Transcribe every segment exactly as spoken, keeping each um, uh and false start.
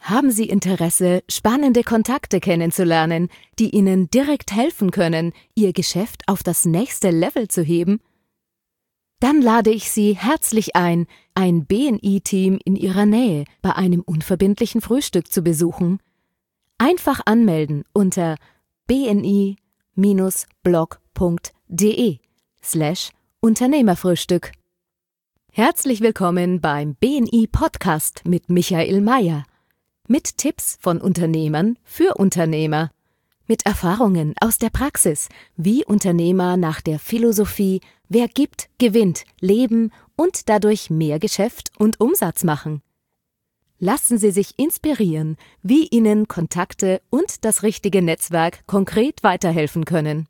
Haben Sie Interesse, spannende Kontakte kennenzulernen, die Ihnen direkt helfen können, Ihr Geschäft auf das nächste Level zu heben? Dann lade ich Sie herzlich ein, ein B N I-Team in Ihrer Nähe bei einem unverbindlichen Frühstück zu besuchen. Einfach anmelden unter bni-blog.de slash Unternehmerfrühstück. Herzlich willkommen beim B N I-Podcast mit Michael Mayer. Mit Tipps von Unternehmern für Unternehmer. Mit Erfahrungen aus der Praxis, wie Unternehmer nach der Philosophie „Wer gibt, gewinnt“ leben und dadurch mehr Geschäft und Umsatz machen. Lassen Sie sich inspirieren, wie Ihnen Kontakte und das richtige Netzwerk konkret weiterhelfen können.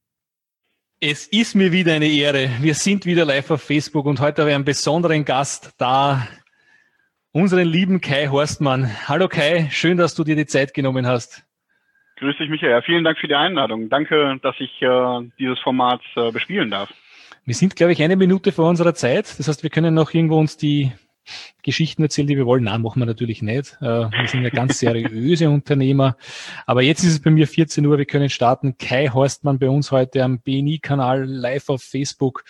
Es ist mir wieder eine Ehre. Wir sind wieder live auf Facebook und heute habe ich einen besonderen Gast da, unseren lieben Kai Horstmann. Hallo Kai, schön, dass du dir die Zeit genommen hast. Grüß dich, Michael. Vielen Dank für die Einladung. Danke, dass ich äh, dieses Format äh, bespielen darf. Wir sind, glaube ich, eine Minute vor unserer Zeit. Das heißt, wir können noch irgendwo uns die Geschichten erzählen, die wir wollen. Nein, machen wir natürlich nicht. Äh, wir sind ja ganz seriöse Unternehmer. Aber jetzt ist es bei mir vierzehn Uhr. Wir können starten. Kai Horstmann bei uns heute am B N I-Kanal live auf Facebook.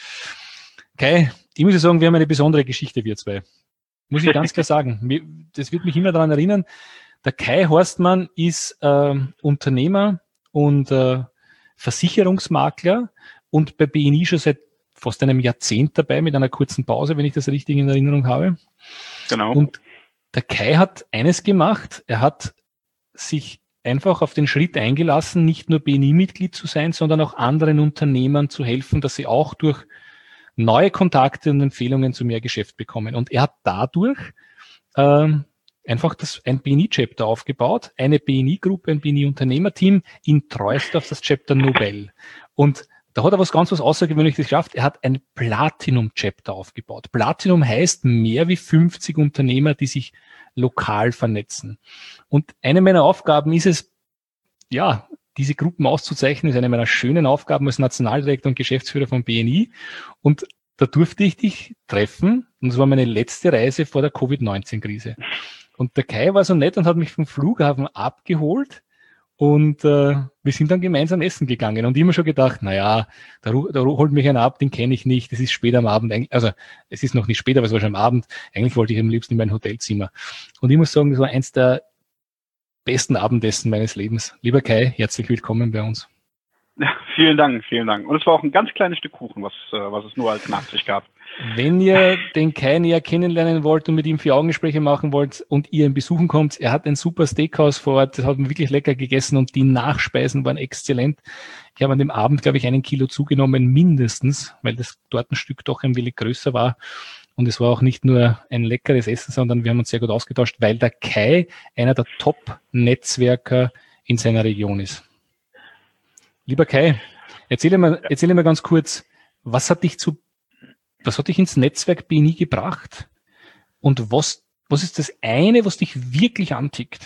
Kai, ich muss sagen, wir haben eine besondere Geschichte, wir zwei. Muss ich ganz klar sagen. Das wird mich immer daran erinnern. Der Kai Horstmann ist äh, Unternehmer und äh, Versicherungsmakler und bei B N I schon seit fast einem Jahrzehnt dabei, mit einer kurzen Pause, wenn ich das richtig in Erinnerung habe. Genau. Und der Kai hat eines gemacht. Er hat sich einfach auf den Schritt eingelassen, nicht nur B N I-Mitglied zu sein, sondern auch anderen Unternehmern zu helfen, dass sie auch durch neue Kontakte und Empfehlungen zu mehr Geschäft bekommen. Und er hat dadurch ähm, einfach das, ein B N I-Chapter aufgebaut, eine B N I-Gruppe, ein B N I-Unternehmerteam in Treusdorf, das Chapter Nobel. Und da hat er was ganz was Außergewöhnliches geschafft. Er hat ein Platinum-Chapter aufgebaut. Platinum heißt mehr wie fünfzig Unternehmer, die sich lokal vernetzen. Und eine meiner Aufgaben ist es, ja, diese Gruppen auszuzeichnen, ist eine meiner schönen Aufgaben als Nationaldirektor und Geschäftsführer von B N I. Und da durfte ich dich treffen. Und das war meine letzte Reise vor der Covid neunzehn Krise. Und der Kai war so nett und hat mich vom Flughafen abgeholt. Und äh, wir sind dann gemeinsam essen gegangen. Und immer schon gedacht, naja, da, da holt mich einer ab, den kenne ich nicht. Es ist spät am Abend. Also es ist noch nicht spät, aber es war schon am Abend. Eigentlich wollte ich am liebsten in mein Hotelzimmer. Und ich muss sagen, das war eins der besten Abendessen meines Lebens. Lieber Kai, herzlich willkommen bei uns. Ja, vielen Dank, vielen Dank. Und es war auch ein ganz kleines Stück Kuchen, was, äh, was es nur als Nachtisch gab. Wenn ihr den Kai näher kennenlernen wollt und mit ihm vier Augengespräche machen wollt und ihr ihn besuchen kommt, er hat ein super Steakhouse vor Ort, das hat man wirklich lecker gegessen und die Nachspeisen waren exzellent. Ich habe an dem Abend, glaube ich, einen Kilo zugenommen, mindestens, weil das Tortenstück doch ein wenig größer war. Und es war auch nicht nur ein leckeres Essen, sondern wir haben uns sehr gut ausgetauscht, weil der Kai einer der Top-Netzwerker in seiner Region ist. Lieber Kai, erzähle mir, erzähle mir ganz kurz, was hat dich zu, was hat dich ins Netzwerk B N I gebracht? Und was, was ist das eine, was dich wirklich antickt?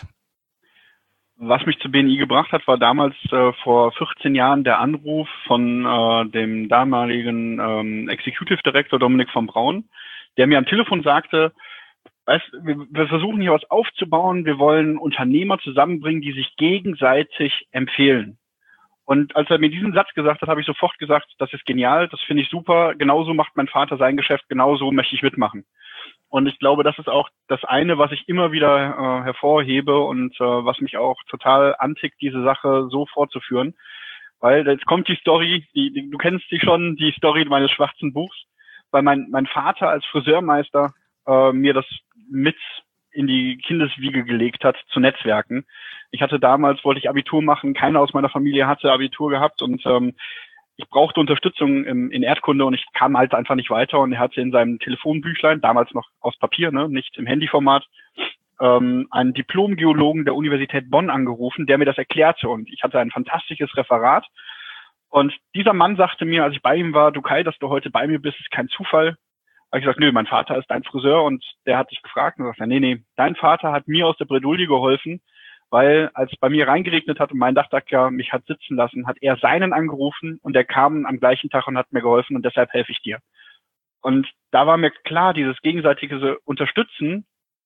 Was mich zu B N I gebracht hat, war damals äh, vor vierzehn Jahren der Anruf von äh, dem damaligen ähm, Executive Director Dominik von Braun, der mir am Telefon sagte, weißt, wir, wir versuchen hier was aufzubauen, wir wollen Unternehmer zusammenbringen, die sich gegenseitig empfehlen. Und als er mir diesen Satz gesagt hat, habe ich sofort gesagt, das ist genial, das finde ich super, genauso macht mein Vater sein Geschäft, genauso möchte ich mitmachen. Und ich glaube, das ist auch das eine, was ich immer wieder äh, hervorhebe und äh, was mich auch total antickt, diese Sache so fortzuführen. Weil jetzt kommt die Story, die, die, du kennst die schon, die Story meines schwarzen Buchs, weil mein, mein Vater als Friseurmeister äh, mir das mit in die Kindeswiege gelegt hat, zu Netzwerken. Ich hatte damals, wollte ich Abitur machen, keiner aus meiner Familie hatte Abitur gehabt und ähm, ich brauchte Unterstützung im, in Erdkunde und ich kam halt einfach nicht weiter und er hatte in seinem Telefonbüchlein, damals noch aus Papier, ne, nicht im Handyformat, ähm, einen Diplom-Geologen der Universität Bonn angerufen, der mir das erklärte und ich hatte ein fantastisches Referat und dieser Mann sagte mir, als ich bei ihm war, du Kai, dass du heute bei mir bist, ist kein Zufall. habe ich gesagt, nö, mein Vater ist dein Friseur und der hat dich gefragt und sagt, nee, nee, dein Vater hat mir aus der Bredouille geholfen, weil als es bei mir reingeregnet hat und mein Dachdecker mich hat sitzen lassen, hat er seinen angerufen und der kam am gleichen Tag und hat mir geholfen und deshalb helfe ich dir. Und da war mir klar, dieses gegenseitige Unterstützen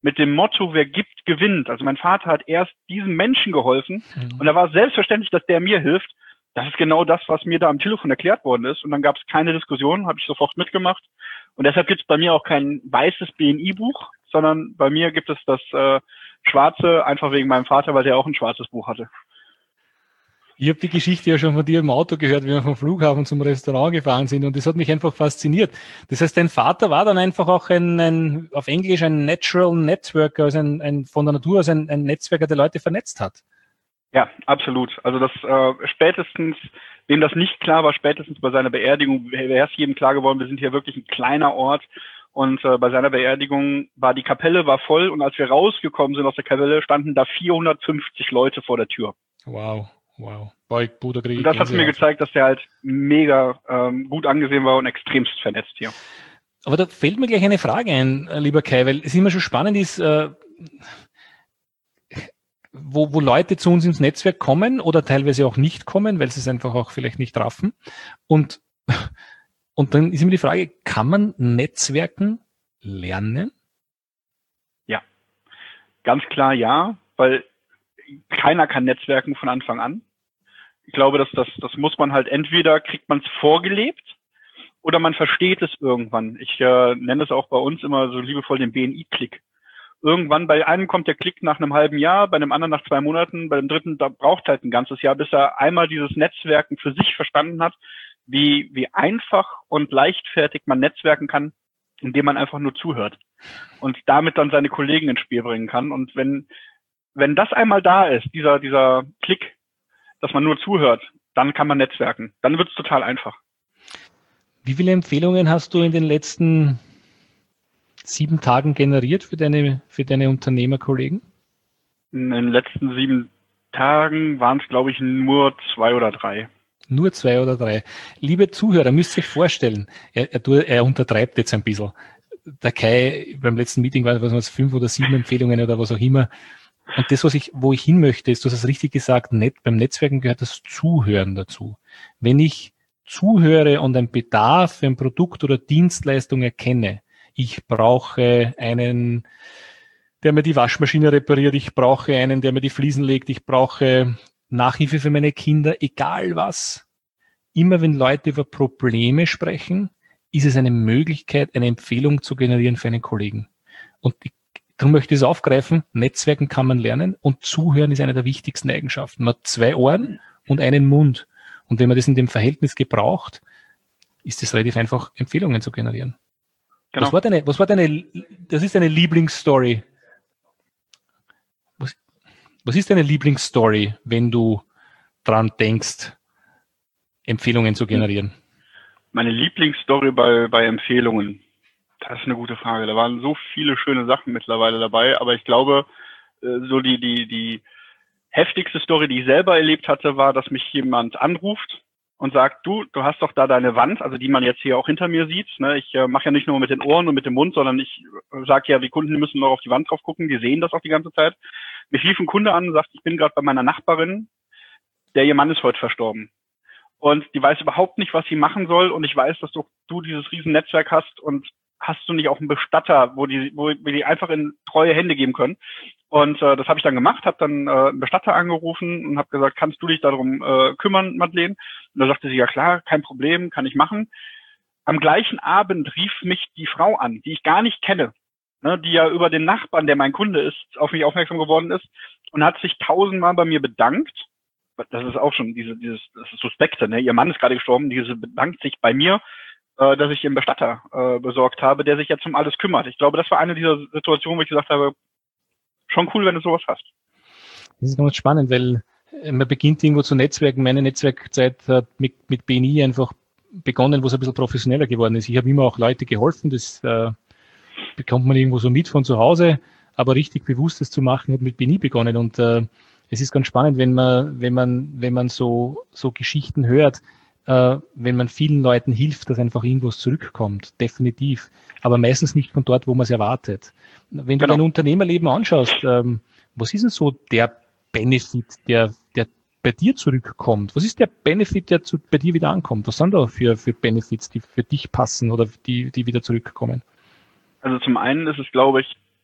mit dem Motto, wer gibt, gewinnt. Also mein Vater hat erst diesem Menschen geholfen mhm. und da war es selbstverständlich, dass der mir hilft. Das ist genau das, was mir da am Telefon erklärt worden ist. Und dann gab es keine Diskussion, habe ich sofort mitgemacht. Und deshalb gibt es bei mir auch kein weißes B N I-Buch, sondern bei mir gibt es das äh, schwarze, einfach wegen meinem Vater, weil der auch ein schwarzes Buch hatte. Ich habe die Geschichte ja schon von dir im Auto gehört, wie wir vom Flughafen zum Restaurant gefahren sind, und das hat mich einfach fasziniert. Das heißt, dein Vater war dann einfach auch ein, ein auf Englisch ein Natural Networker, also ein, ein von der Natur aus ein, ein Netzwerker, der Leute vernetzt hat. Ja, absolut. Also das äh, spätestens, wem das nicht klar war, spätestens bei seiner Beerdigung wäre es jedem klar geworden, wir sind hier wirklich ein kleiner Ort. Und äh, bei seiner Beerdigung war die Kapelle war voll, und als wir rausgekommen sind aus der Kapelle, standen da vierhundertfünfzig Leute vor der Tür. Wow. Wow. Boah, Bruder, krieg ich und das hat mir gezeigt, dass der halt mega ähm, gut angesehen war und extremst vernetzt hier. Aber da fällt mir gleich eine Frage ein, lieber Kai, weil es immer schon spannend ist, äh, wo, wo Leute zu uns ins Netzwerk kommen oder teilweise auch nicht kommen, weil sie es einfach auch vielleicht nicht raffen. Und, und dann ist immer die Frage, kann man Netzwerken lernen? Ja, ganz klar ja, weil keiner kann Netzwerken von Anfang an. Ich glaube, dass das, das muss man halt, entweder kriegt man es vorgelebt oder man versteht es irgendwann. Ich äh, nenne es auch bei uns immer so liebevoll den B N I-Klick. Irgendwann bei einem kommt der Klick nach einem halben Jahr, bei einem anderen nach zwei Monaten, bei dem dritten, da braucht halt ein ganzes Jahr, bis er einmal dieses Netzwerken für sich verstanden hat, wie, wie einfach und leichtfertig man netzwerken kann, indem man einfach nur zuhört und damit dann seine Kollegen ins Spiel bringen kann. Und wenn Wenn das einmal da ist, dieser dieser Klick, dass man nur zuhört, dann kann man netzwerken. Dann wird es total einfach. Wie viele Empfehlungen hast du in den letzten sieben Tagen generiert für deine für deine Unternehmerkollegen? In den letzten sieben Tagen waren es, glaube ich, nur zwei oder drei. Nur zwei oder drei. Liebe Zuhörer, müsst ihr euch vorstellen, er, er, er untertreibt jetzt ein bisschen. Der Kai beim letzten Meeting war es fünf oder sieben Empfehlungen oder was auch immer. Und das, was ich, wo ich hin möchte, ist, du hast es richtig gesagt, net, beim Netzwerken gehört das Zuhören dazu. Wenn ich zuhöre und einen Bedarf für ein Produkt oder Dienstleistung erkenne, ich brauche einen, der mir die Waschmaschine repariert, ich brauche einen, der mir die Fliesen legt, ich brauche Nachhilfe für meine Kinder, egal was. Immer wenn Leute über Probleme sprechen, ist es eine Möglichkeit, eine Empfehlung zu generieren für einen Kollegen. Und ich Darum möchte ich es aufgreifen, Netzwerken kann man lernen und Zuhören ist eine der wichtigsten Eigenschaften. Man hat zwei Ohren und einen Mund. Und wenn man das in dem Verhältnis gebraucht, ist es relativ einfach, Empfehlungen zu generieren. Genau. Was war deine, was war deine, das ist deine Lieblingsstory? Was, was ist deine Lieblingsstory, wenn du dran denkst, Empfehlungen zu generieren? Meine Lieblingsstory bei, bei Empfehlungen. Das ist eine gute Frage. Da waren so viele schöne Sachen mittlerweile dabei, aber ich glaube, so die die die heftigste Story, die ich selber erlebt hatte, war, dass mich jemand anruft und sagt, du, du hast doch da deine Wand, also die man jetzt hier auch hinter mir sieht. Ne? Ich äh, mache ja nicht nur mit den Ohren und mit dem Mund, sondern ich äh, sage ja, die Kunden müssen noch auf die Wand drauf gucken, die sehen das auch die ganze Zeit. Mich rief ein Kunde an und sagt, ich bin gerade bei meiner Nachbarin, der ihr Mann ist heute verstorben. Und die weiß überhaupt nicht, was sie machen soll, und ich weiß, dass du, du dieses riesen Netzwerk hast, und hast du nicht auch einen Bestatter, wo die, wo wir die einfach in treue Hände geben können? Und äh, das habe ich dann gemacht, habe dann äh, einen Bestatter angerufen und habe gesagt, kannst du dich darum äh, kümmern, Madeleine? Und da sagte sie, ja klar, kein Problem, kann ich machen. Am gleichen Abend rief mich die Frau an, die ich gar nicht kenne, ne, die ja über den Nachbarn, der mein Kunde ist, auf mich aufmerksam geworden ist, und hat sich tausendmal bei mir bedankt. Das ist auch schon diese, dieses, das ist Suspekte, ne? Ihr Mann ist gerade gestorben, diese bedankt sich bei mir, dass ich einen Bestatter äh, besorgt habe, der sich jetzt um alles kümmert. Ich glaube, das war eine dieser Situationen, wo ich gesagt habe, schon cool, wenn du sowas hast. Das ist ganz spannend, weil man beginnt irgendwo zu netzwerken. Meine Netzwerkzeit hat mit, mit B N I einfach begonnen, wo es ein bisschen professioneller geworden ist. Ich habe immer auch Leute geholfen, das äh, bekommt man irgendwo so mit von zu Hause, aber richtig bewusst das zu machen, hat mit B N I begonnen. Und äh, es ist ganz spannend, wenn man, wenn man, wenn man so, so Geschichten hört, Uh, wenn man vielen Leuten hilft, dass einfach irgendwas zurückkommt, definitiv. Aber meistens nicht von dort, wo man es erwartet. Wenn du genau. dein Unternehmerleben anschaust, ähm, was ist denn so der Benefit, der, der bei dir zurückkommt? Was ist der Benefit, der zu, bei dir wieder ankommt? Was sind da für, für Benefits, die für dich passen oder die, die wieder zurückkommen? Also zum einen ist es, glaube ich,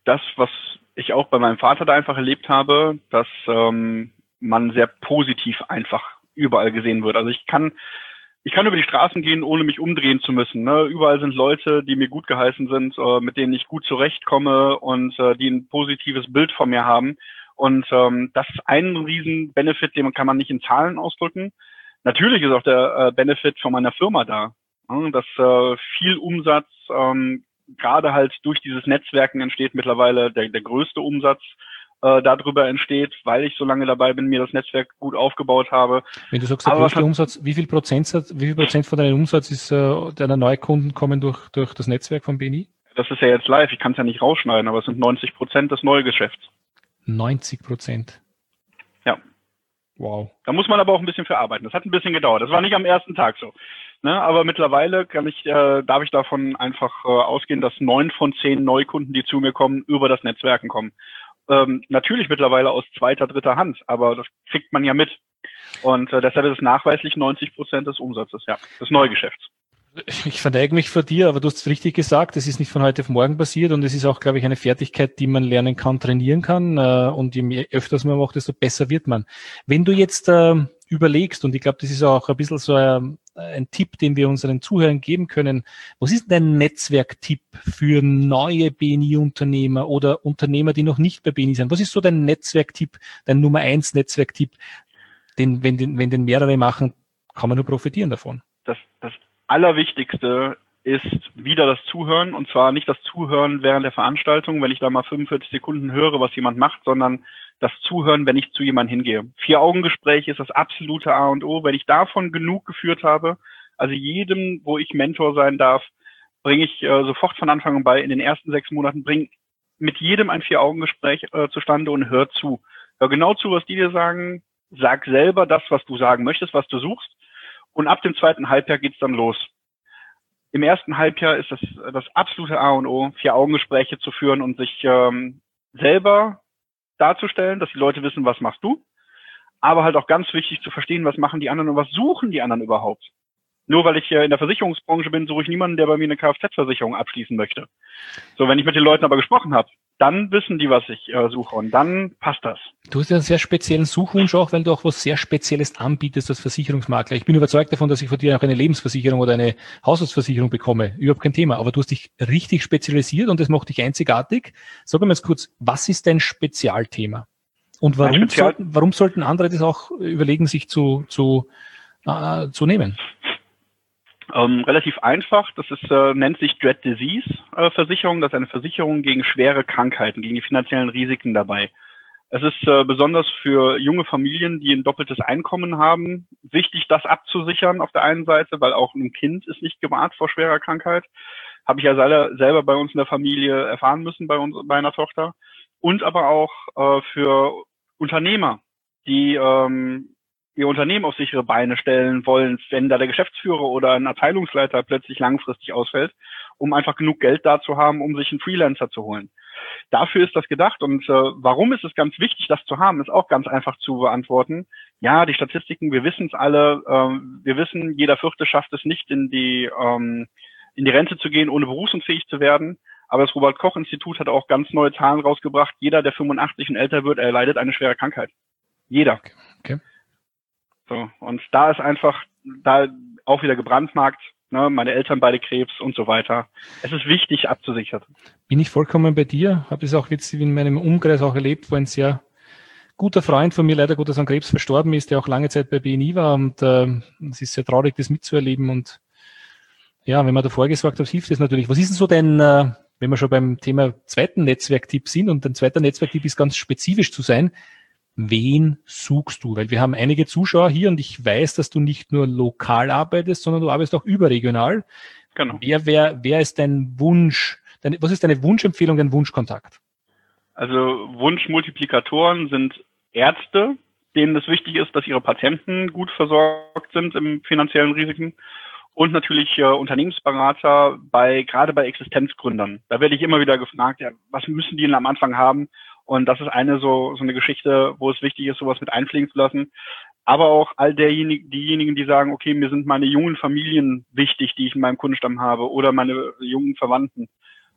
das, was ich auch bei meinem Vater da einfach erlebt habe, dass ähm, man sehr positiv einfach überall gesehen wird. Also ich kann ich kann über die Straßen gehen, ohne mich umdrehen zu müssen. Ne? Überall sind Leute, die mir gut geheißen sind, äh, mit denen ich gut zurechtkomme und äh, die ein positives Bild von mir haben. Und ähm, das ist ein riesen Benefit, den kann man nicht in Zahlen ausdrücken. Natürlich ist auch der äh, Benefit von meiner Firma da, ne? Dass äh, viel Umsatz ähm, gerade halt durch dieses Netzwerken entsteht, mittlerweile der, der größte Umsatz äh, darüber entsteht, weil ich so lange dabei bin, mir das Netzwerk gut aufgebaut habe. Wenn du sagst, der Aber größte was, Umsatz, wie viel Prozent, wie viel Prozent von deinem Umsatz ist äh, deiner Neukunden kommen durch, durch das Netzwerk von B N I? das ist ja jetzt live, ich kann es ja nicht rausschneiden, aber es sind neunzig Prozent des Neugeschäfts. neunzig Prozent. Ja. Wow. Da muss man aber auch ein bisschen für arbeiten. Das hat ein bisschen gedauert. Das war nicht am ersten Tag so. Ne? Aber mittlerweile kann ich, äh, darf ich davon einfach äh, ausgehen, dass neun von zehn Neukunden, die zu mir kommen, über das Netzwerken kommen. Ähm, natürlich mittlerweile aus zweiter, dritter Hand, aber das kriegt man ja mit. Und äh, deshalb ist es nachweislich neunzig Prozent des Umsatzes, ja, des Neugeschäfts. Ich verneige mich vor dir, aber du hast es richtig gesagt, es ist nicht von heute auf morgen passiert und es ist auch, glaube ich, eine Fertigkeit, die man lernen kann, trainieren kann äh, und je mehr, öfters man macht, desto besser wird man. Wenn du jetzt äh, überlegst, und ich glaube, das ist auch ein bisschen so ein, ein Tipp, den wir unseren Zuhörern geben können, was ist dein Netzwerktipp für neue B N I-Unternehmer oder Unternehmer, die noch nicht bei B N I sind? Was ist so dein Netzwerktipp, dein Nummer eins Netzwerktipp, den, wenn den, wenn den mehrere machen, kann man nur profitieren davon? Das, das Allerwichtigste ist wieder das Zuhören, und zwar nicht das Zuhören während der Veranstaltung, wenn ich da mal fünfundvierzig Sekunden höre, was jemand macht, sondern das Zuhören, wenn ich zu jemandem hingehe. Vier-Augen-Gespräch ist das absolute A und O. Wenn ich davon genug geführt habe, also jedem, wo ich Mentor sein darf, bringe ich äh, sofort von Anfang an bei, in den ersten sechs Monaten, bringe mit jedem ein Vier-Augen-Gespräch äh, zustande und hör zu. Hör genau zu, was die dir sagen, sag selber das, was du sagen möchtest, was du suchst. Und ab dem zweiten Halbjahr geht's dann los. Im ersten Halbjahr ist das das absolute A und O, Vier-Augen-Gespräche zu führen und sich ähm, selber darzustellen, dass die Leute wissen, was machst du. Aber halt auch ganz wichtig zu verstehen, was machen die anderen und was suchen die anderen überhaupt. Nur weil ich äh, in der Versicherungsbranche bin, suche ich niemanden, der bei mir eine Kfz-Versicherung abschließen möchte. So, wenn ich mit den Leuten aber gesprochen habe, dann wissen die, was ich äh, suche und dann passt das. Du hast ja einen sehr speziellen Suchwunsch auch, weil du auch was sehr Spezielles anbietest als Versicherungsmakler. Ich bin überzeugt davon, dass ich von dir auch eine Lebensversicherung oder eine Haushaltsversicherung bekomme. Überhaupt kein Thema. Aber du hast dich richtig spezialisiert und das macht dich einzigartig. Sag mir jetzt kurz, was ist dein Spezialthema? Und warum, Spezial- sollten, warum sollten andere das auch überlegen, sich zu, zu, äh, zu nehmen? Ähm, relativ einfach. Das ist, äh, nennt sich Dread Disease äh, Versicherung. Das ist eine Versicherung gegen schwere Krankheiten, gegen die finanziellen Risiken dabei. Es ist äh, besonders für junge Familien, die ein doppeltes Einkommen haben, wichtig, das abzusichern auf der einen Seite, weil auch ein Kind ist nicht gewahrt vor schwerer Krankheit. Habe ich ja selber, selber bei uns in der Familie erfahren müssen, bei uns, bei einer Tochter. Und aber auch äh, für Unternehmer, die ähm, ihr Unternehmen auf sichere Beine stellen wollen, wenn da der Geschäftsführer oder ein Abteilungsleiter plötzlich langfristig ausfällt, um einfach genug Geld da zu haben, um sich einen Freelancer zu holen. Dafür ist das gedacht. Und äh, warum ist es ganz wichtig, das zu haben, ist auch ganz einfach zu beantworten. Ja, die Statistiken, wir wissen es alle. Ähm, wir wissen, jeder Vierte schafft es nicht, in die ähm, in die Rente zu gehen, ohne berufsunfähig zu werden. Aber das Robert-Koch-Institut hat auch ganz neue Zahlen rausgebracht. Jeder, der fünfundachtzig und älter wird, erleidet eine schwere Krankheit. Jeder. Okay. So, und da ist einfach, da auch wieder gebrandmarkt, ne, meine Eltern beide Krebs und so weiter. Es ist wichtig, abzusichern. Bin ich vollkommen bei dir. Habe das auch jetzt in meinem Umkreis auch erlebt, wo ein sehr guter Freund von mir leider Gottes an Krebs verstorben ist, der auch lange Zeit bei B N I war. Und äh, es ist sehr traurig, das mitzuerleben. Und ja, wenn man davor gesorgt hat, hilft das natürlich. Was ist denn so dein, äh, wenn wir schon beim Thema zweiten Netzwerktipp sind, und ein zweiter Netzwerktipp ist ganz spezifisch zu sein, wen suchst du? Weil wir haben einige Zuschauer hier und ich weiß, dass du nicht nur lokal arbeitest, sondern du arbeitest auch überregional. Genau. Wer, wer, wer ist dein Wunsch? Deine, was ist deine Wunschempfehlung, dein Wunschkontakt? Also Wunschmultiplikatoren sind Ärzte, denen es wichtig ist, dass ihre Patienten gut versorgt sind im finanziellen Risiken. Und natürlich äh, Unternehmensberater bei gerade bei Existenzgründern. Da werde ich immer wieder gefragt, ja, was müssen die denn am Anfang haben? Und das ist eine so so eine Geschichte, wo es wichtig ist, sowas mit einfliegen zu lassen. Aber auch all derjenigen, diejenigen, die sagen, okay, mir sind meine jungen Familien wichtig, die ich in meinem Kundenstamm habe, oder meine jungen Verwandten.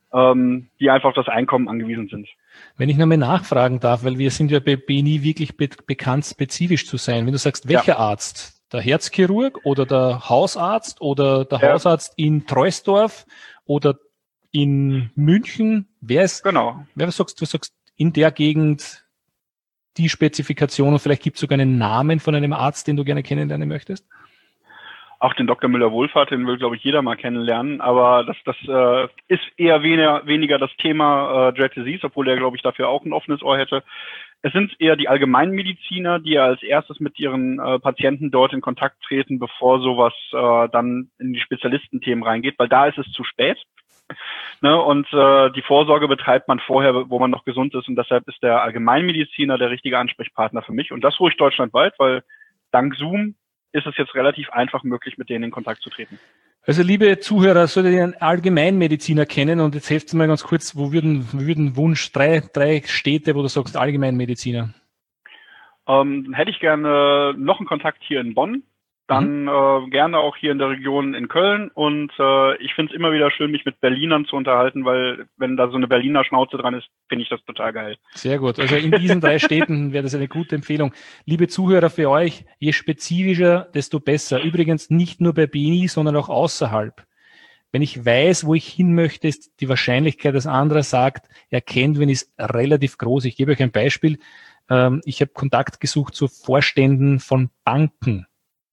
ähm, die einfach auf das Einkommen angewiesen sind. Wenn ich nochmal nachfragen darf, weil wir sind ja bei B N I wirklich be- bekannt, spezifisch zu sein. Wenn du sagst, welcher ja. Arzt? Der Herzchirurg oder der Hausarzt oder der ja. Hausarzt in Treusdorf oder in München? Wer ist, genau. Wer sagst, du sagst in der Gegend die Spezifikation und vielleicht gibt es sogar einen Namen von einem Arzt, den du gerne kennenlernen möchtest? Auch den Doktor Müller-Wohlfahrt, den will, glaube ich, jeder mal kennenlernen. Aber das, das äh, ist eher weniger, weniger das Thema äh, Dread Disease, obwohl er, glaube ich, dafür auch ein offenes Ohr hätte. Es sind eher die Allgemeinmediziner, die ja als erstes mit ihren äh, Patienten dort in Kontakt treten, bevor sowas äh, dann in die Spezialistenthemen reingeht, weil da ist es zu spät. Ne? Und äh, die Vorsorge betreibt man vorher, wo man noch gesund ist. Und deshalb ist der Allgemeinmediziner der richtige Ansprechpartner für mich. Und das ruhig deutschlandweit, weil dank Zoom ist es jetzt relativ einfach möglich, mit denen in Kontakt zu treten. Also liebe Zuhörer, solltet ihr einen Allgemeinmediziner kennen und jetzt helft mir ganz kurz, wo würden, würden Wunsch, drei, drei Städte, wo du sagst Allgemeinmediziner? Ähm, hätte ich gerne noch einen Kontakt hier in Bonn, dann mhm. äh, gerne auch hier in der Region in Köln und äh, ich finde es immer wieder schön, mich mit Berlinern zu unterhalten, weil wenn da so eine Berliner Schnauze dran ist, finde ich das total geil. Sehr gut, also in diesen drei Städten wäre das eine gute Empfehlung. Liebe Zuhörer, für euch, je spezifischer, desto besser. Übrigens nicht nur bei B N I, sondern auch außerhalb. Wenn ich weiß, wo ich hin möchte, ist die Wahrscheinlichkeit, dass anderer sagt, er kennt wen, ist relativ groß. Ich gebe euch ein Beispiel. Ähm, ich habe Kontakt gesucht zu Vorständen von Banken.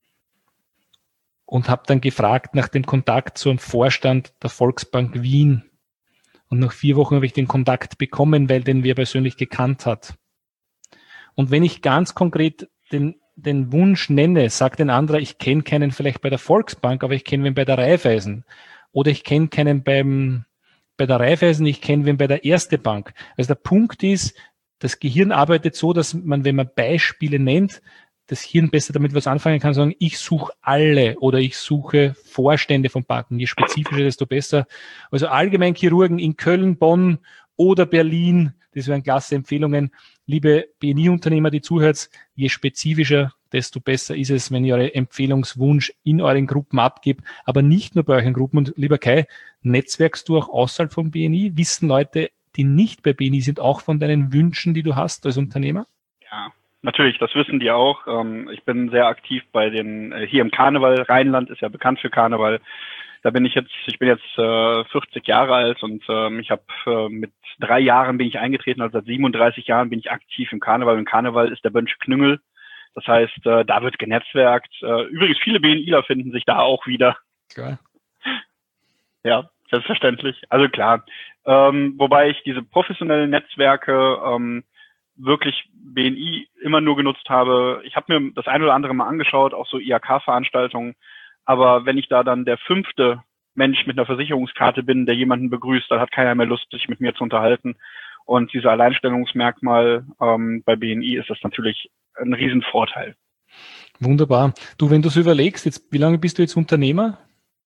Und habe dann gefragt nach dem Kontakt zum Vorstand der Volksbank Wien. Und nach vier Wochen habe ich den Kontakt bekommen, weil den wer persönlich gekannt hat. Und wenn ich ganz konkret den, den Wunsch nenne, sagt ein anderer, ich kenne keinen vielleicht bei der Volksbank, aber ich kenne wen bei der Raiffeisen. Oder ich kenne keinen beim, bei der Raiffeisen, ich kenne wen bei der Erste Bank. Also der Punkt ist, das Gehirn arbeitet so, dass man, wenn man Beispiele nennt, das Hirn besser damit was anfangen kann, sagen, ich suche alle oder ich suche Vorstände von Banken. Je spezifischer, desto besser. Also Allgemeinchirurgen in Köln, Bonn oder Berlin, das wären klasse Empfehlungen. Liebe B N I-Unternehmer, die zuhört, je spezifischer, desto besser ist es, wenn ihr eure Empfehlungswunsch in euren Gruppen abgibt, aber nicht nur bei euren Gruppen. Und lieber Kai, netzwerkst du auch außerhalb von B N I? Wissen Leute, die nicht bei B N I sind, auch von deinen Wünschen, die du hast als Unternehmer? Ja. Natürlich, das wissen die auch. Ich bin sehr aktiv bei den, hier im Karneval. Rheinland ist ja bekannt für Karneval. Da bin ich jetzt, ich bin jetzt vierzig Jahre alt und ich habe mit drei Jahren bin ich eingetreten, also seit siebenunddreißig Jahren bin ich aktiv im Karneval. Und Karneval ist der Bönsche Knüngel. Das heißt, da wird genetzwerkt. Übrigens, viele BNIler finden sich da auch wieder. Klar. Ja, selbstverständlich. Also klar. Wobei ich diese professionellen Netzwerke wirklich B N I immer nur genutzt habe. Ich habe mir das ein oder andere mal angeschaut, auch so I H K-Veranstaltungen. Aber wenn ich da dann der fünfte Mensch mit einer Versicherungskarte bin, der jemanden begrüßt, dann hat keiner mehr Lust, sich mit mir zu unterhalten. Und dieser Alleinstellungsmerkmal ähm, bei B N I ist das natürlich ein Riesenvorteil. Wunderbar. Du, wenn du es überlegst, jetzt, wie lange bist du jetzt Unternehmer?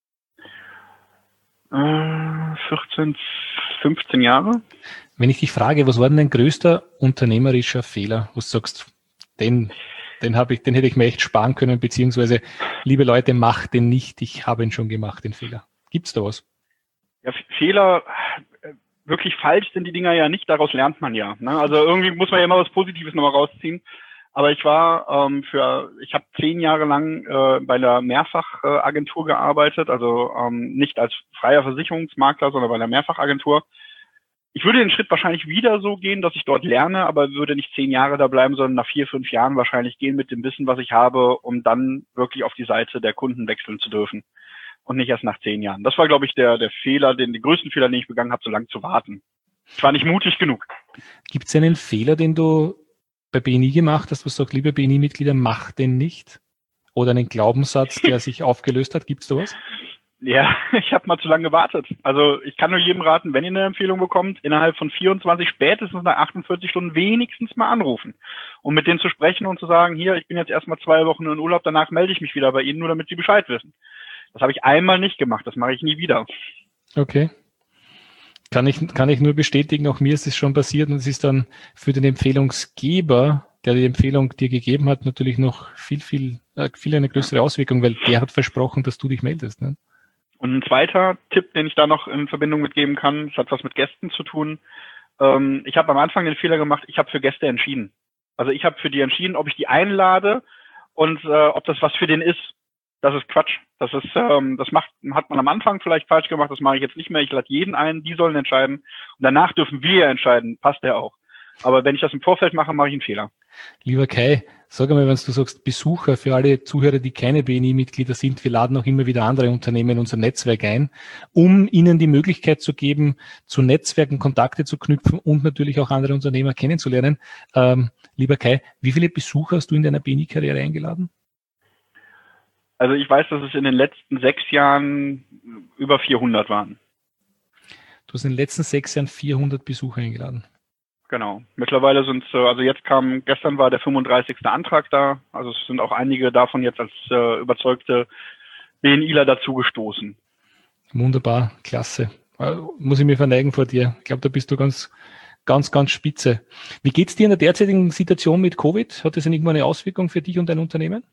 Äh, vierzehn, fünfzehn Jahre. Wenn ich dich frage, was war denn dein größter unternehmerischer Fehler, wo du sagst, den, den habe ich, den hätte ich mir echt sparen können, beziehungsweise, liebe Leute, macht den nicht, ich habe ihn schon gemacht, den Fehler. Gibt's da was? Ja, Fehler, wirklich falsch sind die Dinger ja nicht, daraus lernt man ja. Ne? Also irgendwie muss man ja immer was Positives nochmal rausziehen. Aber ich war ähm, für, ich habe zehn Jahre lang äh, bei einer Mehrfachagentur gearbeitet, also ähm, nicht als freier Versicherungsmakler, sondern bei einer Mehrfachagentur. Ich würde den Schritt wahrscheinlich wieder so gehen, dass ich dort lerne, aber würde nicht zehn Jahre da bleiben, sondern nach vier, fünf Jahren wahrscheinlich gehen mit dem Wissen, was ich habe, um dann wirklich auf die Seite der Kunden wechseln zu dürfen. Und nicht erst nach zehn Jahren. Das war, glaube ich, der, der Fehler, den, den größten Fehler, den ich begangen habe, so lange zu warten. Ich war nicht mutig genug. Gibt es einen Fehler, den du bei B N I gemacht hast, wo du sagst, liebe B N I-Mitglieder, macht den nicht? Oder einen Glaubenssatz, der sich aufgelöst hat? Gibt es sowas? Ja, ich habe mal zu lange gewartet. Also ich kann nur jedem raten, wenn ihr eine Empfehlung bekommt, innerhalb von vierundzwanzig, spätestens nach achtundvierzig Stunden wenigstens mal anrufen. Um mit denen zu sprechen und zu sagen, hier, ich bin jetzt erstmal zwei Wochen in Urlaub, danach melde ich mich wieder bei Ihnen, nur damit Sie Bescheid wissen. Das habe ich einmal nicht gemacht, das mache ich nie wieder. Okay. Kann ich, kann ich nur bestätigen, auch mir ist es schon passiert und es ist dann für den Empfehlungsgeber, der die Empfehlung dir gegeben hat, natürlich noch viel, viel, äh, viel eine größere Auswirkung, weil der hat versprochen, dass du dich meldest. Ne? Und ein zweiter Tipp, den ich da noch in Verbindung mitgeben kann, das hat was mit Gästen zu tun. Ähm, ich habe am Anfang den Fehler gemacht, ich habe für Gäste entschieden. Also ich habe für die entschieden, ob ich die einlade und äh, ob das was für den ist. Das ist Quatsch. Das ist, ähm, das macht, hat man am Anfang vielleicht falsch gemacht, das mache ich jetzt nicht mehr. Ich lade jeden ein, die sollen entscheiden. Und danach dürfen wir entscheiden, passt der auch. Aber wenn ich das im Vorfeld mache, mache ich einen Fehler. Lieber Kai, sag einmal, wenn du sagst Besucher, für alle Zuhörer, die keine B N I-Mitglieder sind, wir laden auch immer wieder andere Unternehmen in unser Netzwerk ein, um ihnen die Möglichkeit zu geben, zu Netzwerken, Kontakte zu knüpfen und natürlich auch andere Unternehmer kennenzulernen. Ähm, lieber Kai, wie viele Besucher hast du in deiner B N I-Karriere eingeladen? Also ich weiß, dass es in den letzten sechs Jahren über vierhundert waren. Du hast in den letzten sechs Jahren vierhundert Besucher eingeladen. Genau. Mittlerweile sind es, also jetzt kam, gestern war der fünfunddreißigste Antrag da. Also es sind auch einige davon jetzt als äh, überzeugte BNIler dazugestoßen. Wunderbar, klasse. Äh, muss ich mir verneigen vor dir. Ich glaube, da bist du ganz, ganz, ganz spitze. Wie geht's dir in der derzeitigen Situation mit Covid? Hat das irgendwo eine Auswirkung für dich und dein Unternehmen?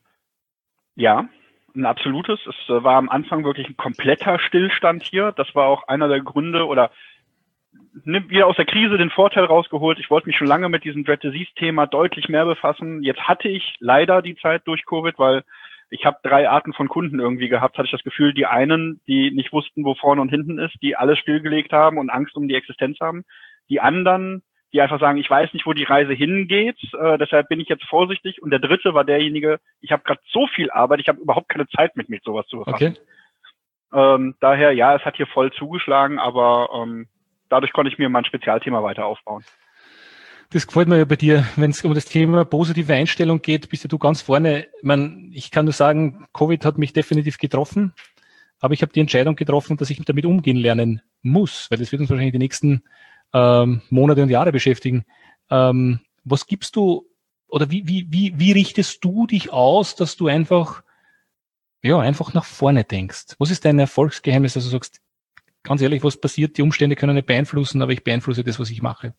Ja, ein absolutes. Es äh, war am Anfang wirklich ein kompletter Stillstand hier. Das war auch einer der Gründe oder nimmt wieder aus der Krise den Vorteil rausgeholt. Ich wollte mich schon lange mit diesem Dread Disease-Thema deutlich mehr befassen. Jetzt hatte ich leider die Zeit durch Covid, weil ich habe drei Arten von Kunden irgendwie gehabt. Hatte ich das Gefühl, die einen, die nicht wussten, wo vorne und hinten ist, die alles stillgelegt haben und Angst um die Existenz haben. Die anderen, die einfach sagen, ich weiß nicht, wo die Reise hingeht, äh, deshalb bin ich jetzt vorsichtig. Und der dritte war derjenige, ich habe gerade so viel Arbeit, ich habe überhaupt keine Zeit, mich mit sowas zu befassen. Okay. Ähm, daher, ja, es hat hier voll zugeschlagen, aber ähm, dadurch konnte ich mir mein Spezialthema weiter aufbauen. Das gefällt mir ja bei dir, wenn es um das Thema positive Einstellung geht, bist ja du ganz vorne. Ich meine, ich kann nur sagen, Covid hat mich definitiv getroffen, aber ich habe die Entscheidung getroffen, dass ich damit umgehen lernen muss, weil das wird uns wahrscheinlich die nächsten ähm, Monate und Jahre beschäftigen. Ähm, was gibst du oder wie, wie, wie, wie richtest du dich aus, dass du einfach, ja, einfach nach vorne denkst? Was ist dein Erfolgsgeheimnis, dass du sagst, ganz ehrlich, was passiert, die Umstände können nicht beeinflussen, aber ich beeinflusse das, was ich mache?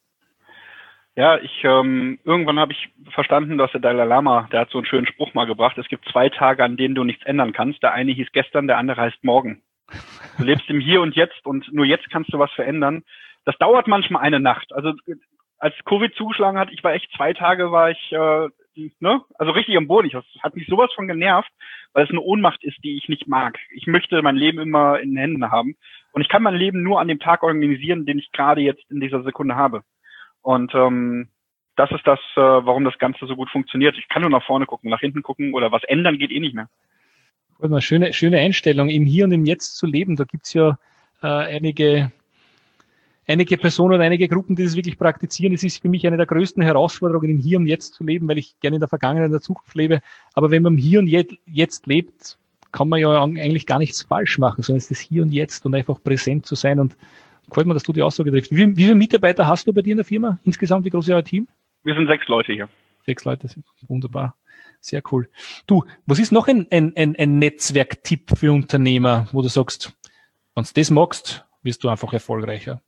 Ja, ich ähm, irgendwann habe ich verstanden, dass der Dalai Lama, der hat so einen schönen Spruch mal gebracht, es gibt zwei Tage, an denen du nichts ändern kannst. Der eine hieß gestern, der andere heißt morgen. Du lebst im Hier und Jetzt und nur jetzt kannst du was verändern. Das dauert manchmal eine Nacht. Also als Covid zugeschlagen hat, ich war echt zwei Tage, war ich äh, ne, also richtig am Boden. Das hat mich sowas von genervt, weil es eine Ohnmacht ist, die ich nicht mag. Ich möchte mein Leben immer in den Händen haben und ich kann mein Leben nur an dem Tag organisieren, den ich gerade jetzt in dieser Sekunde habe. Und ähm, das ist das, äh, warum das Ganze so gut funktioniert. Ich kann nur nach vorne gucken, nach hinten gucken oder was ändern geht eh nicht mehr. Schöne, schöne Einstellung, im Hier und im Jetzt zu leben. Da gibt's ja äh, einige einige Personen oder einige Gruppen, die das wirklich praktizieren. Es ist für mich eine der größten Herausforderungen, im Hier und Jetzt zu leben, weil ich gerne in der Vergangenheit und der Zukunft lebe. Aber wenn man im Hier und Jetzt lebt, kann man ja eigentlich gar nichts falsch machen, sondern es ist das Hier und Jetzt und einfach präsent zu sein. Und gefällt mir, dass du die Aussage triffst. Wie, wie viele Mitarbeiter hast du bei dir in der Firma? Insgesamt, wie groß ist euer Team? Wir sind sechs Leute hier. Sechs Leute, wunderbar. Sehr cool. Du, was ist noch ein, ein, ein, ein Netzwerktipp für Unternehmer, wo du sagst, wenn du das magst, wirst du einfach erfolgreicher?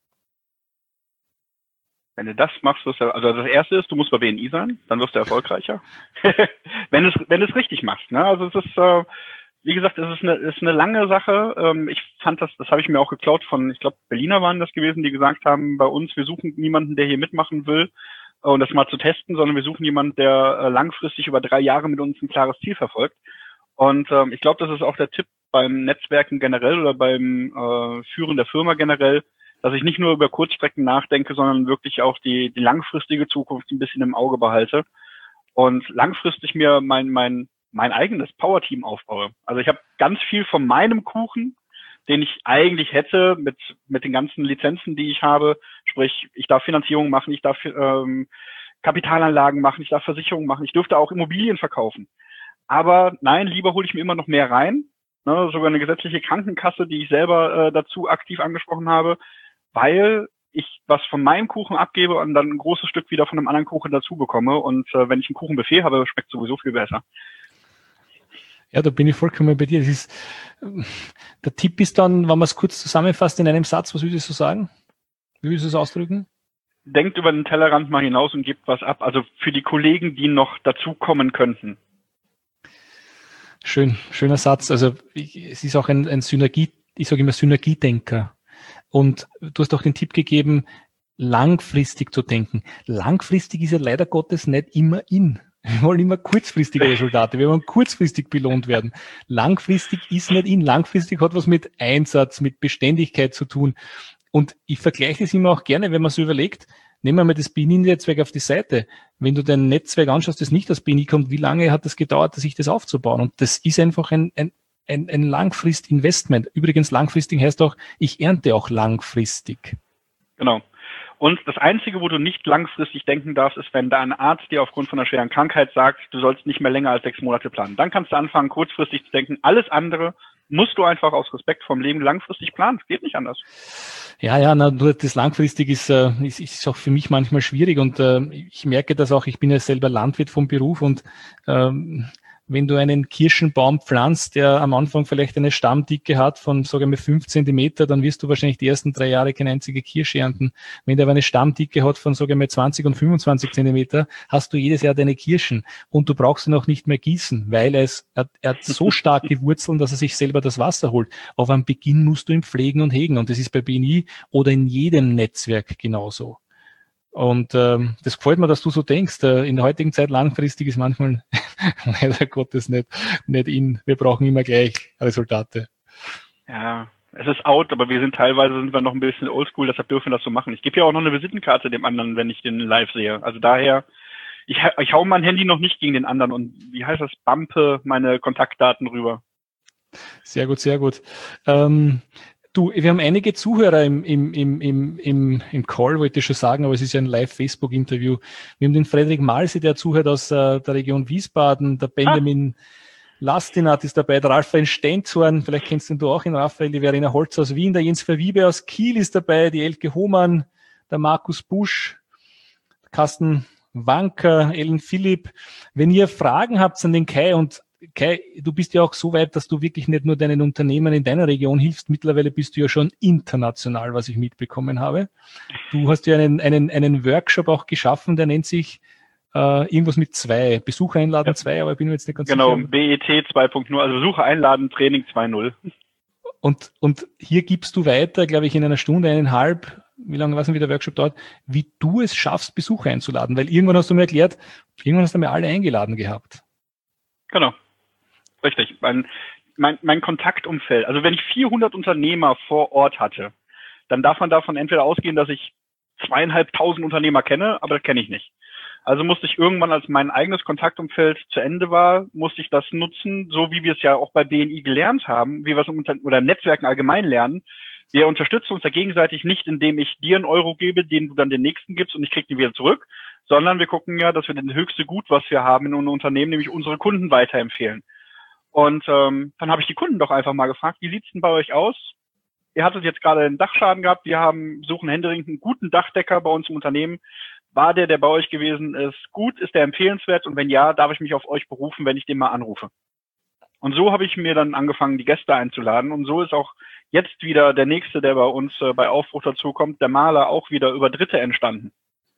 Wenn du das machst, wirst du, also das erste ist, du musst bei B N I sein, dann wirst du erfolgreicher. wenn es, wenn es richtig machst, ne? Also es ist, äh, wie gesagt, es ist eine, ist eine lange Sache. Ähm, ich fand das, das habe ich mir auch geklaut von, ich glaube, Berliner waren das gewesen, die gesagt haben, bei uns, wir suchen niemanden, der hier mitmachen will, äh, und das mal zu testen, sondern wir suchen jemanden, der äh, langfristig über drei Jahre mit uns ein klares Ziel verfolgt. Und ähm, ich glaube, das ist auch der Tipp beim Netzwerken generell oder beim äh, Führen der Firma generell, dass ich nicht nur über Kurzstrecken nachdenke, sondern wirklich auch die, die langfristige Zukunft ein bisschen im Auge behalte und langfristig mir mein, mein, mein eigenes Power-Team aufbaue. Also ich habe ganz viel von meinem Kuchen, den ich eigentlich hätte mit, mit den ganzen Lizenzen, die ich habe. Sprich, ich darf Finanzierung machen, ich darf ähm, Kapitalanlagen machen, ich darf Versicherungen machen, ich dürfte auch Immobilien verkaufen. Aber nein, lieber hole ich mir immer noch mehr rein. Ne, sogar eine gesetzliche Krankenkasse, die ich selber äh, dazu aktiv angesprochen habe, weil ich was von meinem Kuchen abgebe und dann ein großes Stück wieder von einem anderen Kuchen dazu bekomme. Und äh, wenn ich einen Kuchenbuffet habe, schmeckt sowieso viel besser. Ja, da bin ich vollkommen bei dir. Das ist, der Tipp ist dann, wenn man es kurz zusammenfasst in einem Satz, was würdest du sagen? Wie würdest du es ausdrücken? Denkt über den Tellerrand mal hinaus und gebt was ab. Also für die Kollegen, die noch dazukommen könnten. Schön, schöner Satz. Also ich, es ist auch ein, ein Synergie, ich sage immer Synergiedenker. Und du hast auch den Tipp gegeben, langfristig zu denken. Langfristig ist ja leider Gottes nicht immer in. Wir wollen immer kurzfristige Resultate. Wir wollen kurzfristig belohnt werden. Langfristig ist nicht in. Langfristig hat was mit Einsatz, mit Beständigkeit zu tun. Und ich vergleiche das immer auch gerne, wenn man so überlegt, nehmen wir mal das B N I-Netzwerk auf die Seite. Wenn du dein Netzwerk anschaust, das nicht aus B N I kommt, wie lange hat das gedauert, sich das aufzubauen? Und das ist einfach ein, ein, ein, ein Langfrist-Investment. Übrigens, langfristig heißt auch, ich ernte auch langfristig. Genau. Und das Einzige, wo du nicht langfristig denken darfst, ist, wenn da ein Arzt dir aufgrund von einer schweren Krankheit sagt, du sollst nicht mehr länger als sechs Monate planen. Dann kannst du anfangen, kurzfristig zu denken. Alles andere musst du einfach aus Respekt vom Leben langfristig planen. Es geht nicht anders. Ja, ja, na, nur das langfristig ist, äh, ist, ist auch für mich manchmal schwierig und äh, ich merke das auch, ich bin ja selber Landwirt vom Beruf und ähm, wenn du einen Kirschenbaum pflanzt, der am Anfang vielleicht eine Stammdicke hat von, sagen wir, fünf Zentimeter, dann wirst du wahrscheinlich die ersten drei Jahre keine einzige Kirsche ernten. Wenn der aber eine Stammdicke hat von, sagen wir, zwanzig und fünfundzwanzig Zentimeter, hast du jedes Jahr deine Kirschen und du brauchst ihn auch nicht mehr gießen, weil es, er, er hat so starke Wurzeln, dass er sich selber das Wasser holt. Aber am Beginn musst du ihn pflegen und hegen und das ist bei B N I oder in jedem Netzwerk genauso. Und ähm, das gefällt mir, dass du so denkst. Äh, in der heutigen Zeit langfristig ist manchmal leider Gottes nicht, nicht in. Wir brauchen immer gleich Resultate. Ja, es ist out, aber wir sind teilweise sind wir noch ein bisschen oldschool, deshalb dürfen wir das so machen. Ich gebe ja auch noch eine Visitenkarte dem anderen, wenn ich den live sehe. Also daher, ich, ich hau mein Handy noch nicht gegen den anderen und wie heißt das, bumpe meine Kontaktdaten rüber. Sehr gut, sehr gut. Ähm, Du, wir haben einige Zuhörer im, im, im, im, im, im Call, wollte ich schon sagen, aber es ist ja ein Live-Facebook-Interview. Wir haben den Frederik Malse, der zuhört aus äh, der Region Wiesbaden, der Benjamin ah. Lastinat ist dabei, der Raphael Stenzhorn, vielleicht kennst du ihn auch in Raphael, die Verena Holz aus Wien, der Jens Verwiebe aus Kiel ist dabei, die Elke Hohmann, der Markus Busch, Carsten Wanker, Ellen Philipp. Wenn ihr Fragen habt an den Kai und Kai, du bist ja auch so weit, dass du wirklich nicht nur deinen Unternehmen in deiner Region hilfst. Mittlerweile bist du ja schon international, was ich mitbekommen habe. Du hast ja einen, einen, einen Workshop auch geschaffen, der nennt sich äh, irgendwas mit zwei. Besucher einladen ja. zwei, aber ich bin mir jetzt nicht ganz genau, sicher. Genau, B E T zwei Punkt null, also Besucher einladen, Training zwei Punkt null. Und, und hier gibst du weiter, glaube ich, in einer Stunde, eineinhalb, wie lange weiß nicht, wie der Workshop dauert, wie du es schaffst, Besucher einzuladen. Weil irgendwann hast du mir erklärt, irgendwann hast du mir alle eingeladen gehabt. Genau. Richtig. Mein, mein, mein Kontaktumfeld. Also wenn ich vierhundert Unternehmer vor Ort hatte, dann darf man davon entweder ausgehen, dass ich zweieinhalbtausend Unternehmer kenne, aber das kenne ich nicht. Also musste ich irgendwann, als mein eigenes Kontaktumfeld zu Ende war, musste ich das nutzen, so wie wir es ja auch bei B N I gelernt haben, wie wir es im Unter- oder im Netzwerken allgemein lernen. Wir unterstützen uns ja gegenseitig nicht, indem ich dir einen Euro gebe, den du dann den nächsten gibst und ich krieg den wieder zurück, sondern wir gucken ja, dass wir den höchste Gut, was wir haben in einem Unternehmen, nämlich unsere Kunden weiterempfehlen. Und ähm, dann habe ich die Kunden doch einfach mal gefragt, wie sieht's denn bei euch aus? Ihr hattet jetzt gerade einen Dachschaden gehabt, wir haben suchen händeringend einen guten Dachdecker bei uns im Unternehmen. War der, der bei euch gewesen ist, gut? Ist der empfehlenswert? Und wenn ja, darf ich mich auf euch berufen, wenn ich den mal anrufe? Und so habe ich mir dann angefangen, die Gäste einzuladen. Und so ist auch jetzt wieder der Nächste, der bei uns äh, bei Aufbruch dazukommt, der Maler, auch wieder über Dritte entstanden.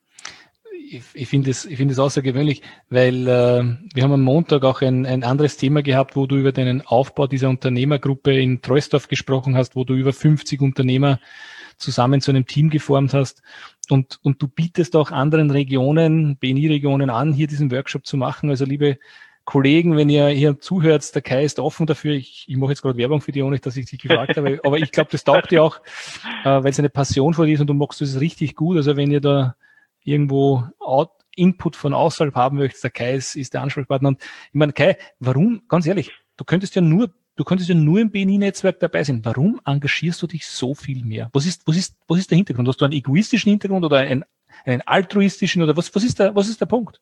Ich, ich finde es, ich finde es außergewöhnlich, weil äh, wir haben am Montag auch ein, ein anderes Thema gehabt, wo du über den Aufbau dieser Unternehmergruppe in Troisdorf gesprochen hast, wo du über fünfzig Unternehmer zusammen zu einem Team geformt hast und, und du bietest auch anderen Regionen, B N I-Regionen an, hier diesen Workshop zu machen. Also liebe Kollegen, wenn ihr hier zuhört, der Kai ist offen dafür. Ich, ich mache jetzt gerade Werbung für dich, ohne dass ich dich gefragt habe, aber ich glaube, das taugt dir auch, äh, weil es eine Passion von dir ist und du machst es richtig gut. Also wenn ihr da irgendwo out, Input von außerhalb haben möchtest, der Kai ist, ist der Ansprechpartner. Und ich meine, Kai, warum, ganz ehrlich, du könntest ja nur, du könntest ja nur im B N I-Netzwerk dabei sein. Warum engagierst du dich so viel mehr? Was ist, was ist, was ist der Hintergrund? Hast du einen egoistischen Hintergrund oder einen, einen altruistischen oder was, was ist der, was ist der Punkt?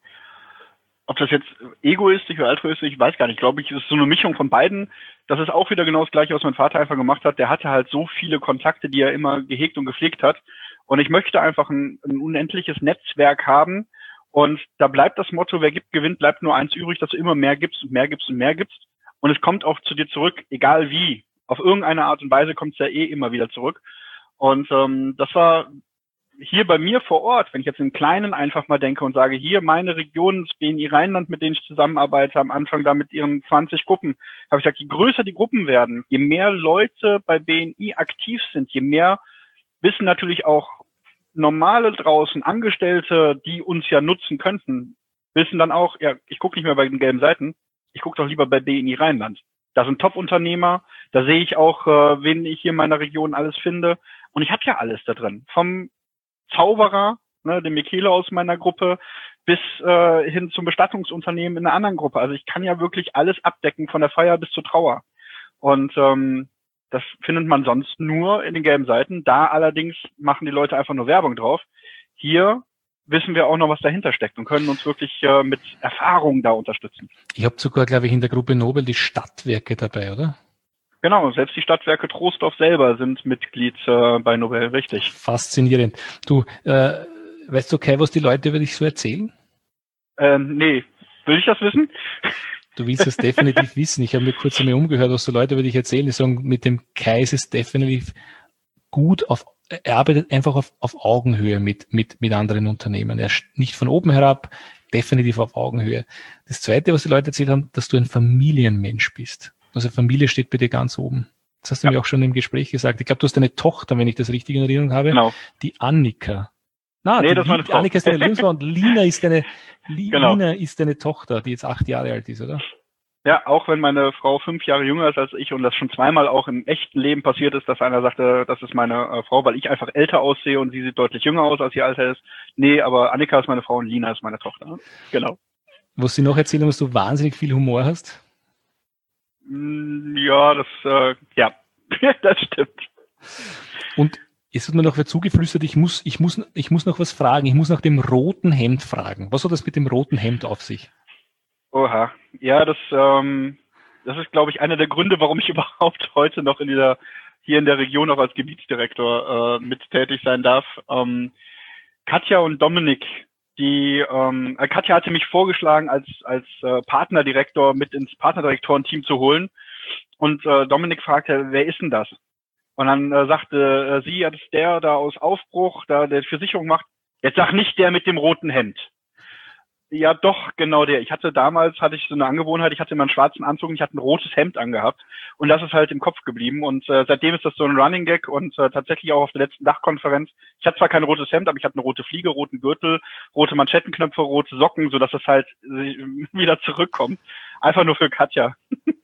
Ob das jetzt egoistisch oder altruistisch, ich weiß gar nicht. Ich glaube, es ist so eine Mischung von beiden. Das ist auch wieder genau das Gleiche, was mein Vater einfach gemacht hat. Der hatte halt so viele Kontakte, die er immer gehegt und gepflegt hat. Und ich möchte einfach ein, ein unendliches Netzwerk haben. Und da bleibt das Motto, wer gibt, gewinnt, bleibt nur eins übrig, dass du immer mehr gibst und mehr gibst und mehr gibst. Und es kommt auch zu dir zurück, egal wie. Auf irgendeine Art und Weise kommt es ja eh immer wieder zurück. Und ähm, das war hier bei mir vor Ort, wenn ich jetzt im Kleinen einfach mal denke und sage, hier meine Region, das B N I Rheinland, mit denen ich zusammenarbeite, am Anfang da mit ihren zwanzig Gruppen, habe ich gesagt, je größer die Gruppen werden, je mehr Leute bei B N I aktiv sind, je mehr wissen natürlich auch normale draußen, Angestellte, die uns ja nutzen könnten, wissen dann auch, ja, ich gucke nicht mehr bei den gelben Seiten, ich gucke doch lieber bei B N I Rheinland. Da sind Top-Unternehmer, da sehe ich auch, äh, wen ich hier in meiner Region alles finde. Und ich habe ja alles da drin. Vom Zauberer, ne, dem Michele aus meiner Gruppe, bis äh, hin zum Bestattungsunternehmen in einer anderen Gruppe. Also ich kann ja wirklich alles abdecken, von der Feier bis zur Trauer. Und ähm, das findet man sonst nur in den gelben Seiten. Da allerdings machen die Leute einfach nur Werbung drauf. Hier wissen wir auch noch, was dahinter steckt und können uns wirklich äh, mit Erfahrung da unterstützen. Ich habe sogar, glaube ich, in der Gruppe Nobel die Stadtwerke dabei, oder? Genau, selbst die Stadtwerke Troisdorf selber sind Mitglied äh, bei Nobel, richtig. Faszinierend. Du, äh, weißt du, Kai, was die Leute über dich so erzählen? Ähm, nee, will ich das wissen? Du willst es definitiv wissen. Ich habe mir kurz einmal umgehört, was so Leute über dich erzählen. Die sagen, mit dem Kai ist es definitiv gut auf, er arbeitet einfach auf, auf Augenhöhe mit, mit, mit anderen Unternehmen. Er ist nicht von oben herab, definitiv auf Augenhöhe. Das Zweite, was die Leute erzählt haben, dass du ein Familienmensch bist. Also Familie steht bei dir ganz oben. Das hast du ja. mir auch schon im Gespräch gesagt. Ich glaube, du hast eine Tochter, wenn ich das richtig in Erinnerung habe. Genau. Die Annika. Na, nee, die, das war eine Frau. Annika ist deine Lebensfrau und Lina ist deine, Li, genau. Lina ist deine Tochter, die jetzt acht Jahre alt ist, oder? Ja, auch wenn meine Frau fünf Jahre jünger ist als ich und das schon zweimal auch im echten Leben passiert ist, dass einer sagte, das ist meine äh, Frau, weil ich einfach älter aussehe und sie sieht deutlich jünger aus, als ihr Alter ist. Nee, aber Annika ist meine Frau und Lina ist meine Tochter. Genau. Was sie noch erzählen, dass du wahnsinnig viel Humor hast? Ja, das, äh, ja, das stimmt. Und es wird mir noch wer zugeflüstert, ich muss, ich muss, ich muss noch was fragen. Ich muss nach dem roten Hemd fragen. Was hat das mit dem roten Hemd auf sich? Oha. Ja, das, ähm, das ist, glaube ich, einer der Gründe, warum ich überhaupt heute noch in dieser, hier in der Region auch als Gebietsdirektor äh, mit tätig sein darf. Ähm, Katja und Dominik, die, ähm, Katja hatte mich vorgeschlagen, als, als äh, Partnerdirektor mit ins Partnerdirektorenteam zu holen. Und äh, Dominik fragte, wer ist denn das? Und dann äh, sagte äh, sie, ja, das ist der da aus Aufbruch, da der Versicherung macht. Jetzt sag nicht der mit dem roten Hemd. Ja, doch, genau der. Ich hatte damals, hatte ich so eine Angewohnheit, ich hatte immer einen schwarzen Anzug und ich hatte ein rotes Hemd angehabt. Und das ist halt im Kopf geblieben. Und äh, seitdem ist das so ein Running Gag und äh, tatsächlich auch auf der letzten Dachkonferenz. Ich hatte zwar kein rotes Hemd, aber ich hatte eine rote Fliege, roten Gürtel, rote Manschettenknöpfe, rote Socken, sodass das halt äh, wieder zurückkommt. Einfach nur für Katja.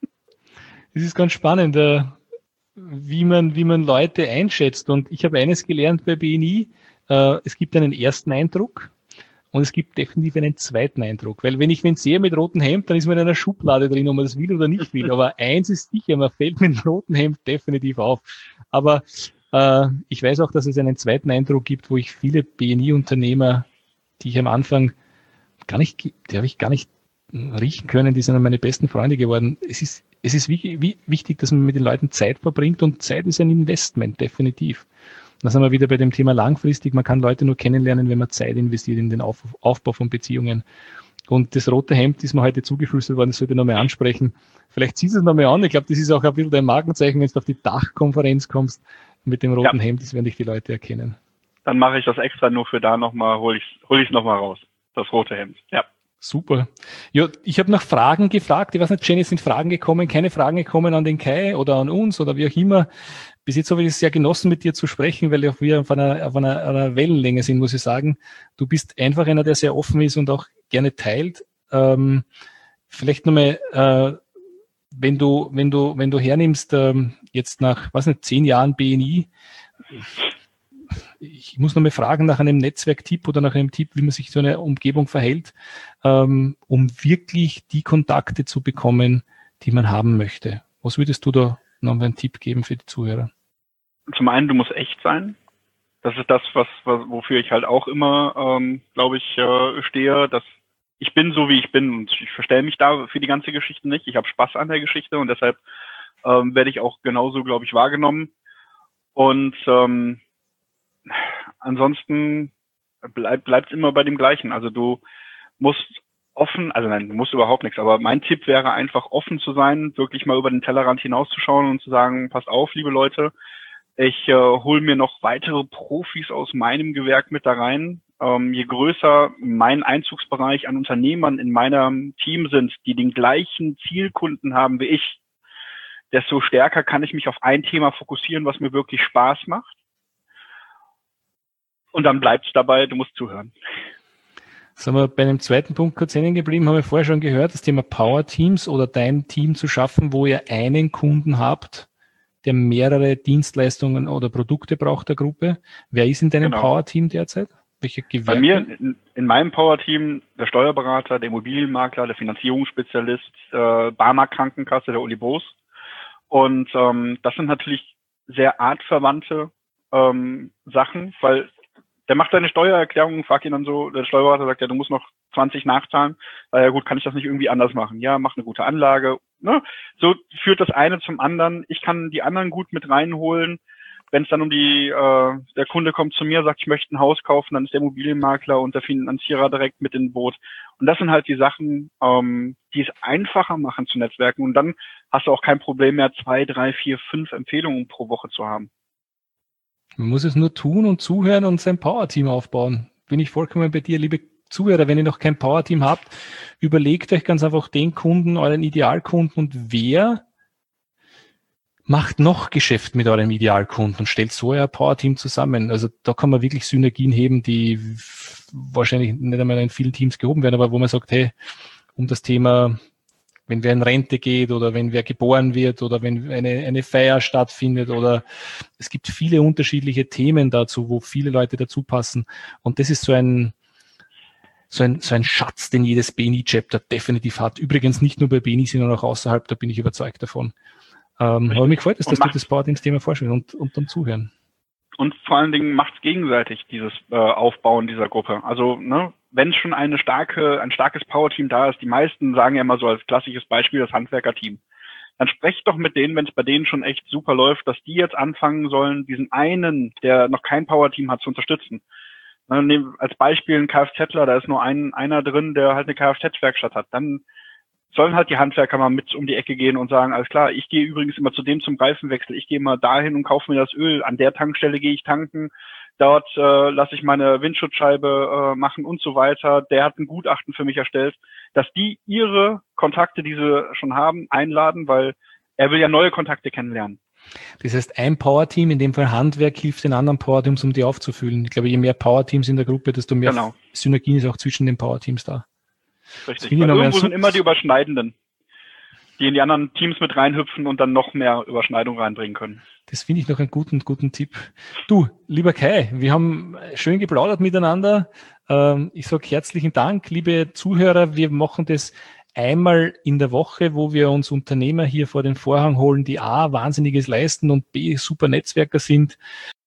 Das ist ganz spannend, äh, wie man, wie man Leute einschätzt. Und ich habe eines gelernt bei B N I. Äh, es gibt einen ersten Eindruck. Und es gibt definitiv einen zweiten Eindruck. Weil wenn ich wen sehe mit rotem Hemd, dann ist man in einer Schublade drin, ob man das will oder nicht will. Aber eins ist sicher, man fällt mit dem roten Hemd definitiv auf. Aber äh, ich weiß auch, dass es einen zweiten Eindruck gibt, wo ich viele B N I-Unternehmer, die ich am Anfang gar nicht, die habe ich gar nicht riechen können, die sind dann meine besten Freunde geworden. Es ist, es ist wie, wie wichtig, dass man mit den Leuten Zeit verbringt und Zeit ist ein Investment, definitiv. Da sind wir wieder bei dem Thema langfristig. Man kann Leute nur kennenlernen, wenn man Zeit investiert in den Auf, Aufbau von Beziehungen. Und das rote Hemd ist mir heute zugeflüstert worden, das sollte ich nochmal ansprechen. Vielleicht ziehst du es nochmal an. Ich glaube, das ist auch ein bisschen dein Markenzeichen, wenn du auf die Dachkonferenz kommst mit dem roten ja. Hemd, das werden dich die Leute erkennen. Dann mache ich das extra nur für da nochmal, hole ich hol ich es nochmal raus, das rote Hemd. Ja. Super. Ja, ich habe nach Fragen gefragt. Ich weiß nicht, Jenny, sind Fragen gekommen, keine Fragen gekommen an den Kai oder an uns oder wie auch immer. Bis jetzt habe ich es sehr genossen, mit dir zu sprechen, weil auch wir auf einer, auf einer, einer Wellenlänge sind, muss ich sagen. Du bist einfach einer, der sehr offen ist und auch gerne teilt. Ähm, vielleicht nochmal, äh, wenn du, wenn du, wenn du hernimmst, ähm, jetzt nach, was nicht, zehn Jahren B N I, ich muss nochmal fragen nach einem Netzwerktipp oder nach einem Tipp, wie man sich so eine Umgebung verhält, ähm, um wirklich die Kontakte zu bekommen, die man haben möchte. Was würdest du da noch einen Tipp geben für die Zuhörer? Zum einen, du musst echt sein. Das ist das, was, was wofür ich halt auch immer, ähm, glaube ich, äh, stehe. Dass ich bin so, wie ich bin und ich verstelle mich da für die ganze Geschichte nicht. Ich habe Spaß an der Geschichte und deshalb ähm, werde ich auch genauso, glaube ich, wahrgenommen. Und ähm, ansonsten bleib, bleibt's immer bei dem Gleichen. Also du musst offen, also nein, du musst überhaupt nichts, aber mein Tipp wäre einfach offen zu sein, wirklich mal über den Tellerrand hinauszuschauen und zu sagen, passt auf, liebe Leute, Ich äh, hole mir noch weitere Profis aus meinem Gewerk mit da rein. Ähm, je größer mein Einzugsbereich an Unternehmern in meinem Team sind, die den gleichen Zielkunden haben wie ich, desto stärker kann ich mich auf ein Thema fokussieren, was mir wirklich Spaß macht. Und dann bleibt es dabei, du musst zuhören. Sind wir bei dem zweiten Punkt kurz hängen geblieben, haben wir vorher schon gehört, das Thema Power Teams oder dein Team zu schaffen, wo ihr einen Kunden habt, der mehrere Dienstleistungen oder Produkte braucht der Gruppe. Wer ist in deinem genau. Power Team derzeit? Welche Gewerke? Bei mir in, in meinem Power Team der Steuerberater, der Immobilienmakler, der Finanzierungsspezialist, äh, Barmer Krankenkasse, der Uli Boos. Und ähm, das sind natürlich sehr artverwandte ähm, Sachen, weil der macht seine Steuererklärung, fragt ihn dann so, der Steuerberater sagt, ja, du musst noch zwanzig nachzahlen. Äh, ja gut, kann ich das nicht irgendwie anders machen? Ja, mach eine gute Anlage. Ne? So führt das eine zum anderen. Ich kann die anderen gut mit reinholen. Wenn es dann um die, äh, der Kunde kommt zu mir, sagt, ich möchte ein Haus kaufen, dann ist der Immobilienmakler und der Finanzierer direkt mit in Boot. Und das sind halt die Sachen, ähm, die es einfacher machen zu netzwerken. Und dann hast du auch kein Problem mehr, zwei, drei, vier, fünf Empfehlungen pro Woche zu haben. Man muss es nur tun und zuhören und sein Power-Team aufbauen. Bin ich vollkommen bei dir, liebe Zuhörer. Wenn ihr noch kein Power-Team habt, überlegt euch ganz einfach den Kunden, euren Idealkunden und wer macht noch Geschäft mit eurem Idealkunden und stellt so euer Power-Team zusammen. Also da kann man wirklich Synergien heben, die wahrscheinlich nicht einmal in vielen Teams gehoben werden, aber wo man sagt, hey, um das Thema, wenn wer in Rente geht oder wenn wer geboren wird oder wenn eine, eine Feier stattfindet oder es gibt viele unterschiedliche Themen dazu, wo viele Leute dazu passen. Und das ist so ein, so ein, so ein Schatz, den jedes B N I-Chapter definitiv hat. Übrigens nicht nur bei B N I, sondern auch außerhalb, da bin ich überzeugt davon. Ähm, aber mir gefällt es, dass du das Power-Teams-Thema vorstellst und, und dann zuhören. Und vor allen Dingen macht es gegenseitig, dieses äh, Aufbauen dieser Gruppe. Also, ne, wenn schon eine starke, ein starkes Power-Team da ist, die meisten sagen ja immer so als klassisches Beispiel das Handwerker-Team. Dann sprecht doch mit denen, wenn es bei denen schon echt super läuft, dass die jetzt anfangen sollen, diesen einen, der noch kein Power-Team hat, zu unterstützen. Ne, als Beispiel ein Kfzler, da ist nur ein, einer drin, der halt eine Kfz-Werkstatt hat. Dann sollen halt die Handwerker mal mit um die Ecke gehen und sagen, alles klar, ich gehe übrigens immer zu dem zum Reifenwechsel, ich gehe mal dahin und kaufe mir das Öl, an der Tankstelle gehe ich tanken, dort äh, lasse ich meine Windschutzscheibe äh, machen und so weiter. Der hat ein Gutachten für mich erstellt, dass die ihre Kontakte, die sie schon haben, einladen, weil er will ja neue Kontakte kennenlernen. Das heißt, ein Power-Team, in dem Fall Handwerk, hilft den anderen Power-Teams, um die aufzufüllen. Ich glaube, je mehr Power-Teams in der Gruppe, desto mehr genau. Synergien ist auch zwischen den Power-Teams da. Richtig, weil irgendwo sind immer die Überschneidenden, die in die anderen Teams mit reinhüpfen und dann noch mehr Überschneidung reinbringen können. Das finde ich noch einen guten, guten Tipp. Du, lieber Kai, wir haben schön geplaudert miteinander. Ich sage herzlichen Dank, liebe Zuhörer. Wir machen das einmal in der Woche, wo wir uns Unternehmer hier vor den Vorhang holen, die A, Wahnsinniges leisten und B, super Netzwerker sind.